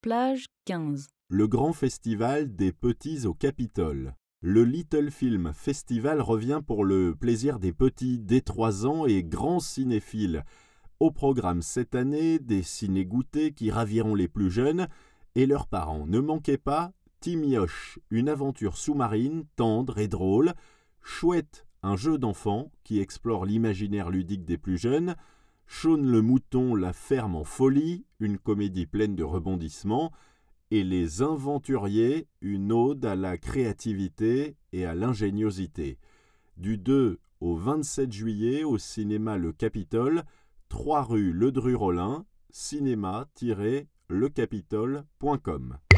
Plage 15. Le grand festival des petits au Capitole. Le Little Film Festival revient pour le plaisir des petits dès 3 ans et grands cinéphiles. Au programme cette année, des ciné-goûtés qui raviront les plus jeunes et leurs parents. Ne manquez pas Timioche, une aventure sous-marine, tendre et drôle. Chouette, un jeu d'enfant qui explore l'imaginaire ludique des plus jeunes. Shaun le mouton, la ferme en folie, une comédie pleine de rebondissements. Et Les Inventuriers, une ode à la créativité et à l'ingéniosité. Du 2 au 27 juillet au cinéma Le Capitole, 3 rue Ledru-Rollin, cinéma-lecapitole.com.